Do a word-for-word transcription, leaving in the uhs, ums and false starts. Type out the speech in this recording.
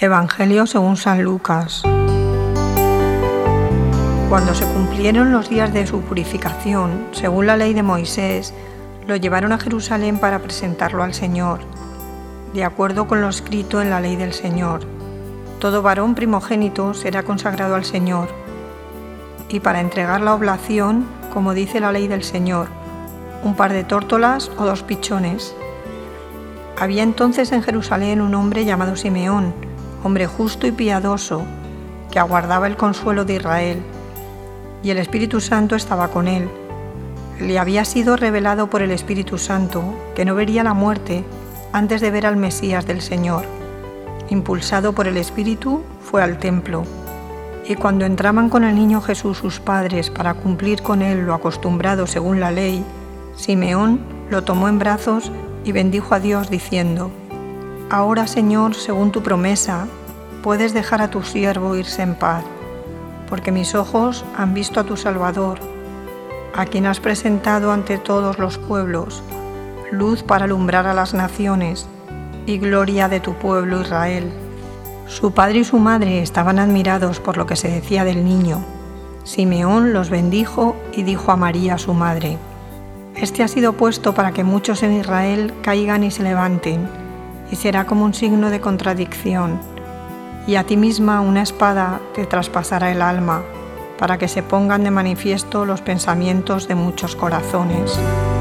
Evangelio según San Lucas. Cuando se cumplieron los días de su purificación, según la ley de Moisés, lo llevaron a Jerusalén para presentarlo al Señor, de acuerdo con lo escrito en la ley del Señor. Todo varón primogénito será consagrado al Señor, y para entregar la oblación, como dice la ley del Señor, un par de tórtolas o dos pichones. Había entonces en Jerusalén un hombre llamado Simeón, hombre justo y piadoso, que aguardaba el consuelo de Israel, y el Espíritu Santo estaba con él. Le había sido revelado por el Espíritu Santo que no vería la muerte antes de ver al Mesías del Señor. Impulsado por el Espíritu, fue al templo, y cuando entraban con el niño Jesús sus padres para cumplir con él lo acostumbrado según la ley, Simeón lo tomó en brazos y bendijo a Dios diciendo: «Ahora, Señor, según tu promesa, puedes dejar a tu siervo irse en paz, porque mis ojos han visto a tu Salvador, a quien has presentado ante todos los pueblos, luz para alumbrar a las naciones y gloria de tu pueblo Israel». Su padre y su madre estaban admirados por lo que se decía del niño. Simeón los bendijo y dijo a María, su madre: «Este ha sido puesto para que muchos en Israel caigan y se levanten, y será como un signo de contradicción. Y a ti misma una espada te traspasará el alma, para que se pongan de manifiesto los pensamientos de muchos corazones».